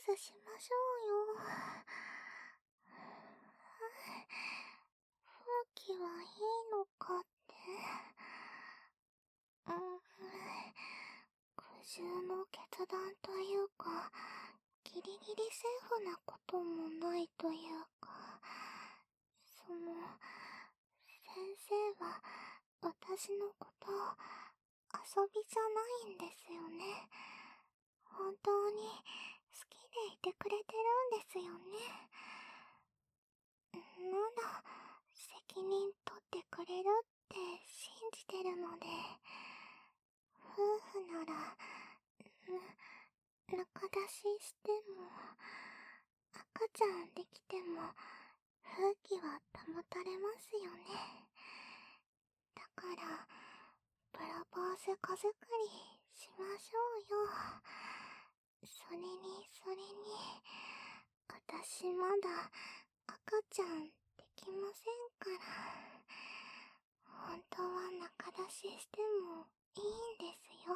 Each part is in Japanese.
スしましょうよ。風紀はいいのかって。苦渋の決断というか、ギリギリセーフなこともないというか、先生は私のこと遊びじゃないんですよね。本当に好きでいてくれてるんですよね。なら、責任取ってくれるって信じてるので、夫婦なら、仲出ししても、赤ちゃんできても、風紀は保たれますよね。だから、プロポーズ子作りしましょうよ。それに、私まだ赤ちゃんできませんから。本当は仲出ししてもいいんですよ。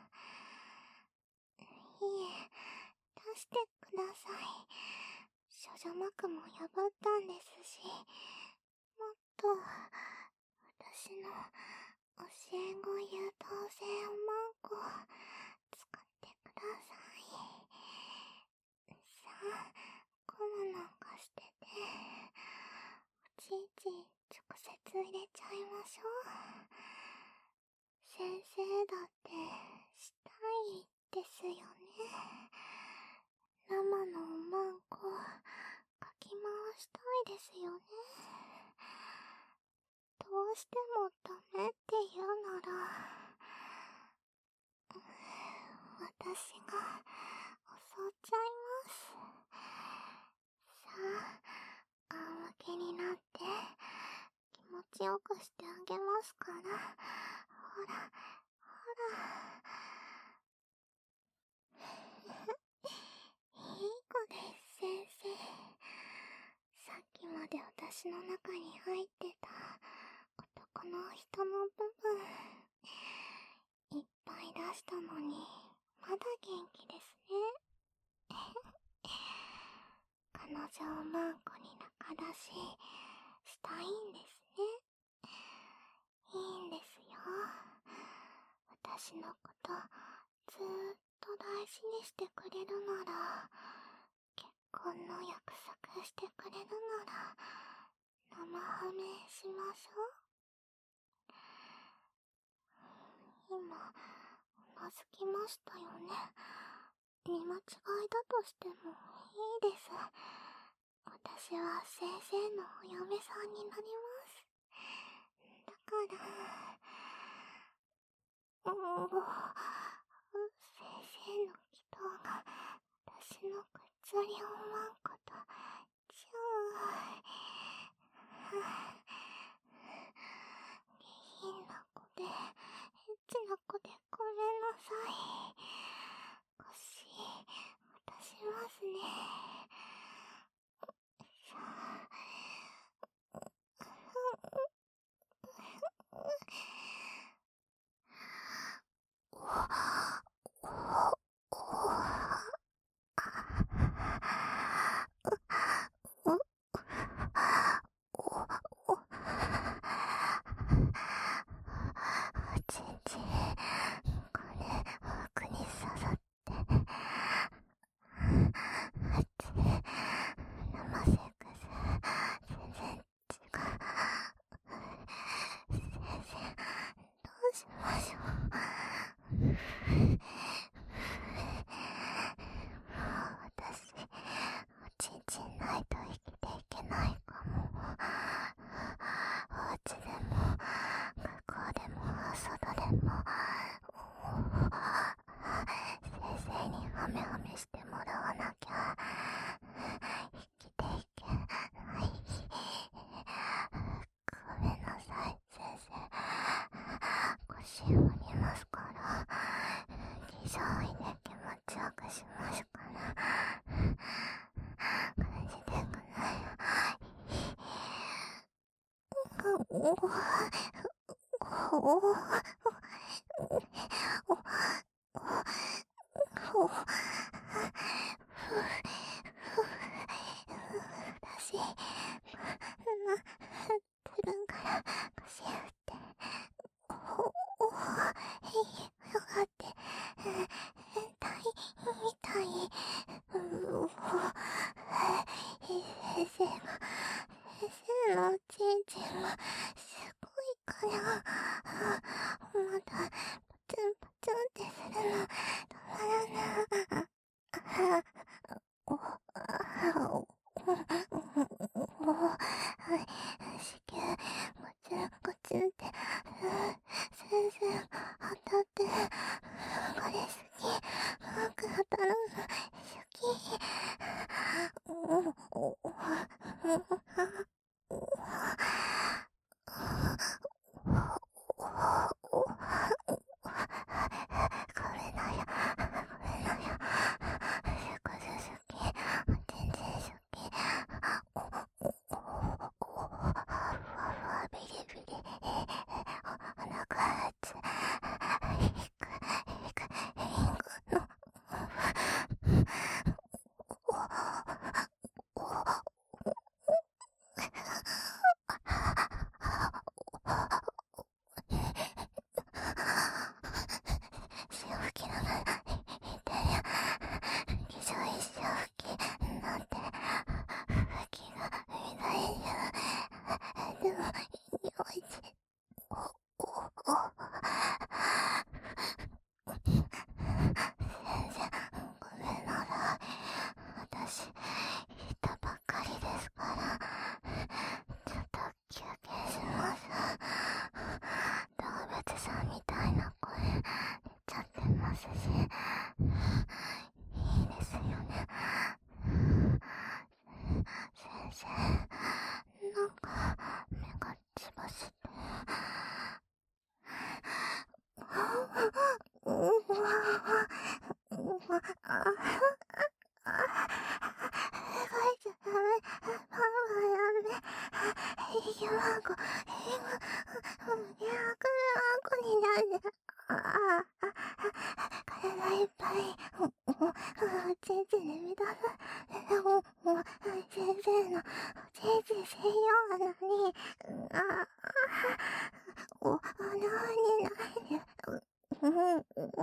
いえ、出してください。処女膜も破ったんですし、もっと、私の教え子優等生おまんこ使ってください。さあ、ゴムなんかしてて、おちいち直接入れちゃいましょう。先生だってしたいですよね。生のおまんこかき回したいですよね。どうしてもダメって言うなら、私が襲っちゃいます。さあ、仰向けになって気持ちよくしてあげますから。ほら、ほら。いい子です、先生。さっきまで私の中に入ってた男の人の部分いっぱい出したのにまだ元気ですね。彼女をマンコに仲出ししたいんですね。いいんですよ。私のことずーっと大事にしてくれるなら、結婚の約束してくれるなら、生ハメしましょう。今、うなずきましたよね。見間違いだとしてもいいです。私は先生のお嫁さんになります。だから、先生の祈祷が私の薬をまんことチュー。下品な子でエッチな子でごめんなさい。腰渡しますね。さあ、ちんちん、これ奥に刺さって、生セックス全然違う。先生、どうしましょう。もう私、おちんちんないと生きていけないかも。お家でも学校でも外でも先生にハメハメしてもらわなきゃ生きていけない。ごめんなさい、先生。腰振りますから、気象医で気持ちよくしますから。感じてくないよ。風私、自分から腰振って、よかって、痛い、先生のおちんちんがすごいから、まだ、ポツンポツンってするの、止まらない。子宮、ゴツンって、先生、当たって、これ好き、当たるの、好き。ごめんなよ。食事好き。全然好き。ふわふわビリビリ。お腹熱。潮吹きながら言ってるよ。化粧一生吹きなんて吹きが見ないじゃん。でも、よいし先生、ごめんなさい。私、言ったばっかりですから、ちょっと休憩します。動物さんみたいな声出ちゃってますし、いいですよね。先生、なんか目が血走って。書いちゃダメ。ママやめ。ひまご、ミラクルあんこになる。体いっぱい、ちんちんで満たす。先生のちんちん専用なのに、お腹にないで。子宮、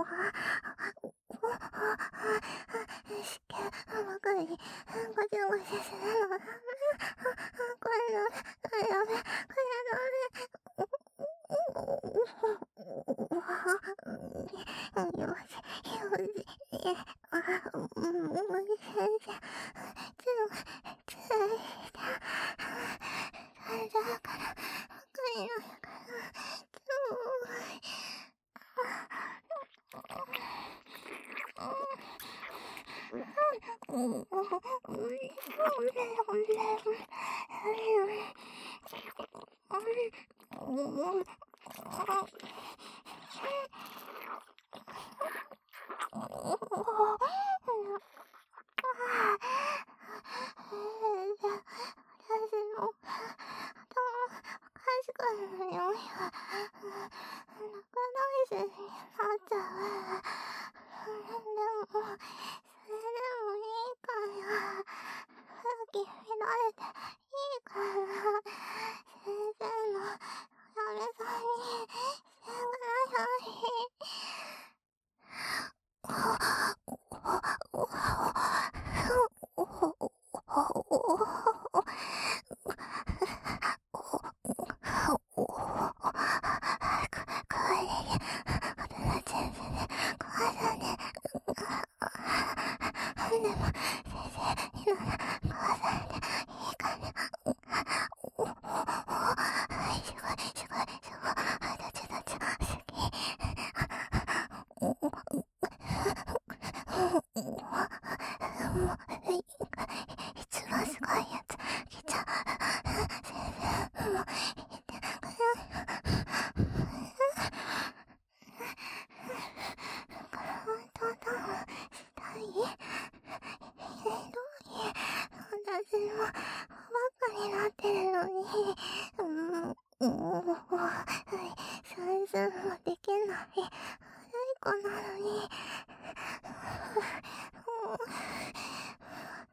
僕にごちゃごちゃするのダメ。これダメ。これダメ。よし。先生、だから、僕にのから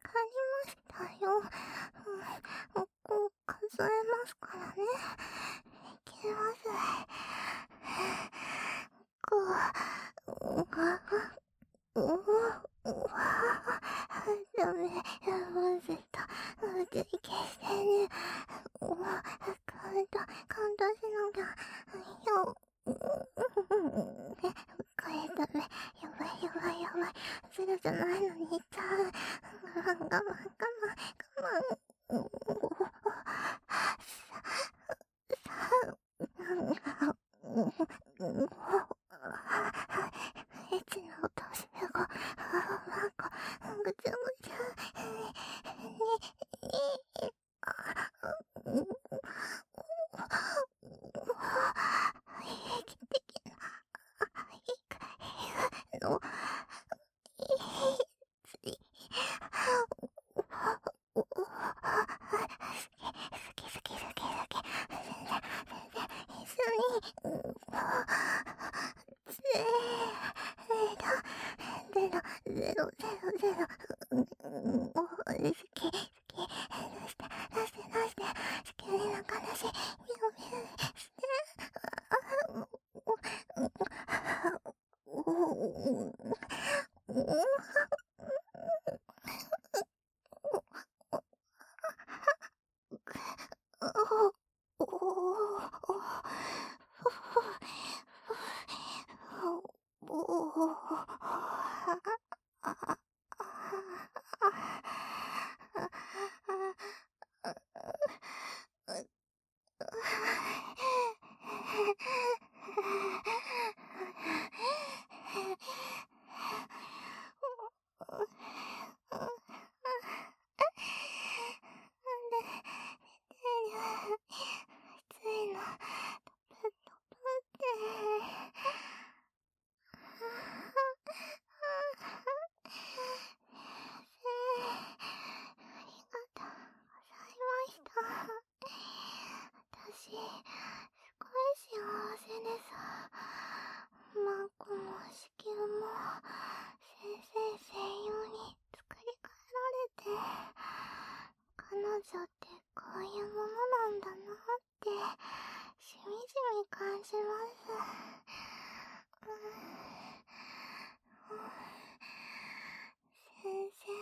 りましたよ。こう数えますからね。いきます。こう、ダメ、まずいと、消してね。カウントしなきゃ。これダメ。やばい。ゼロじゃないのにいっちゃう。我慢。エッチな音する子。なんか、ぐちゃぐちゃ。平気的な。の、つい。好き。一緒に、ゼロ。好き。出して。好きな話。みろして。私、すごい幸せです。マンコも地球も、先生専用に作り変えられて、彼女ってこういうものなんだなって、しみじみ感じます。先生、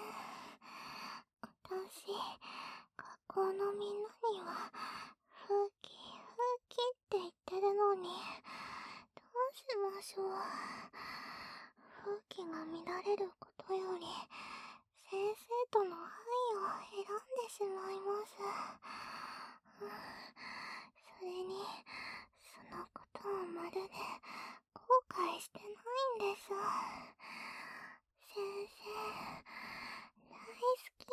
私、学校のみんなには、風紀って言ってるのに、どうしましょう。風紀が乱れることより、先生との愛を選んでしまいます。それに、そのことをまるで後悔してないんです。先生、大好き。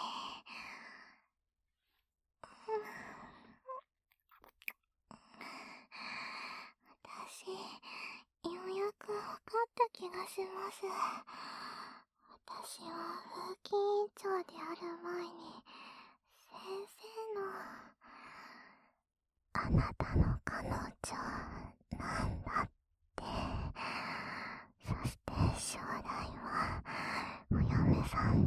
私、ようやく分かった気がします。私は風紀委員長である前に、先生の、あなたの彼女なんだって。そして将来は、お嫁さんです。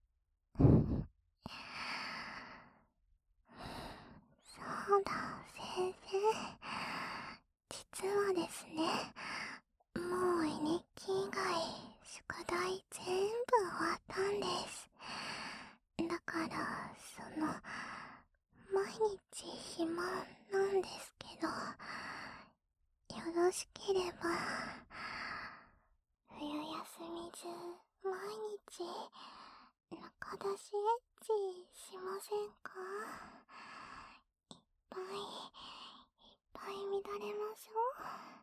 そうだ、先生。実はですね、もう絵日記以外、宿題全部終わったんです。だから、毎日暇なんですけど、よろしければ、冬休み中、毎日、中出しエッチしませんか？いっぱい乱れましょう。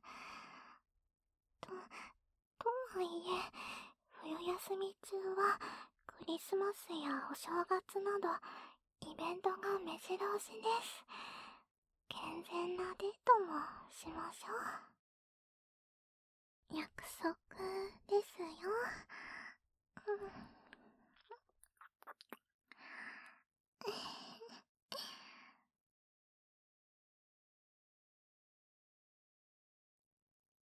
とはいえ、冬休み中は、クリスマスやお正月など、イベントが目白押しです。健全なデートもしましょう。約束ですよ。